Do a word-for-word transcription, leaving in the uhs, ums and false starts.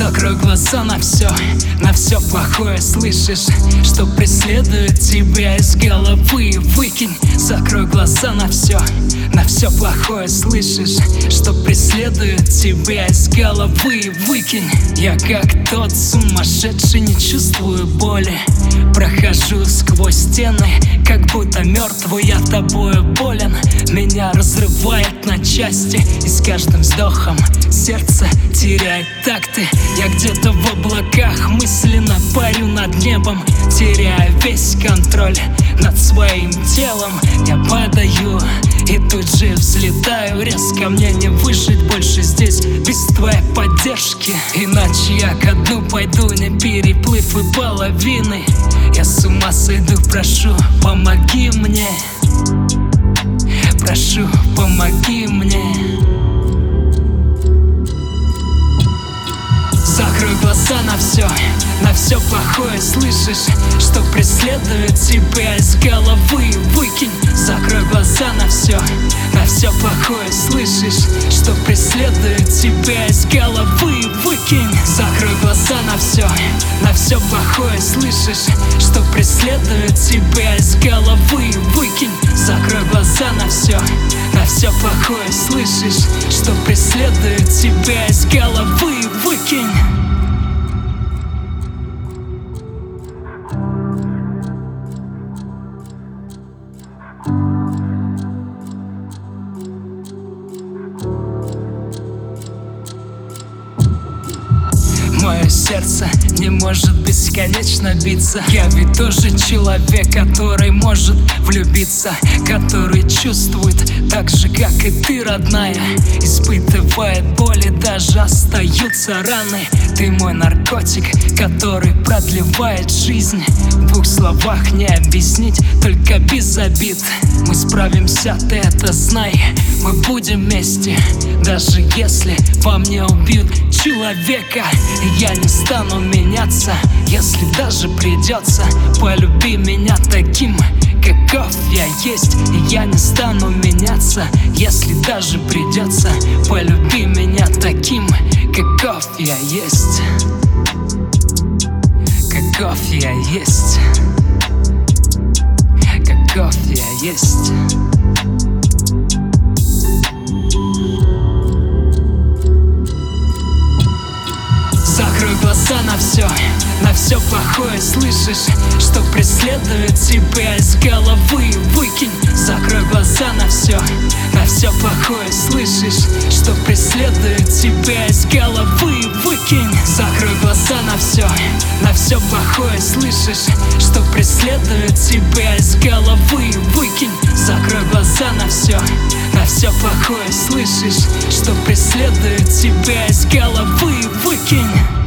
Закрой глаза на все, на все плохое слышишь, что преследует тебя из головы. Выкинь, закрой глаза на все, на все плохое слышишь, что преследует тебя из головы. Выкинь. Я как тот сумасшедший, не чувствую боли, прохожу сквозь стены, как будто мертвый, я тобою болен. Меня разрывает на части, и с каждым вздохом сердце теряет такты. Я где-то в облаках, мысленно парю над небом, теряя весь контроль над своим телом. Я падаю и тут же взлетаю резко. Мне не выжить больше здесь без твоей поддержки, иначе я ко дну пойду, не переплыв и половины. Я с ума сойду, прошу, помоги мне. Прошу, помоги мне. Закрой глаза на все, на все плохое слышишь, что преследует тебя из головы. Выкинь. Закрой глаза на все, на все плохое слышишь, что преследует тебя из головы. Выкинь. Закрой глаза на все, на все плохое слышишь, что преследует тебя из головы. Выкинь. Закрой глаза на все, на все плохое слышишь, что преследует тебя из головы. Выкинь. Мое сердце не может бесконечно биться. Я ведь тоже человек, который может влюбиться, который чувствует так же, как и ты, родная. Испытывает боль и даже остаются раны. Ты мой наркотик, который продлевает жизнь. В двух словах не объяснить, только без обид. Мы справимся, ты это знай. Мы будем вместе, даже если во мне убьют человека. Я не стану меняться, если даже придется. Полюби меня таким, каков я есть. И я не стану меняться, если даже придется. Полюби меня таким, каков я есть. Каков я есть. Каков я есть. Закрой глаза на все, на все плохое слышишь, что преследует тебя из головы. Выкинь. Закрой глаза на все, на все плохое слышишь, что преследует тебя из головы. Выкинь. Закрой глаза на все, на все плохое слышишь, что преследует тебя из головы. Выкинь. Закрой глаза на все, на все плохое слышишь, что преследует тебя из головы. Выкинь.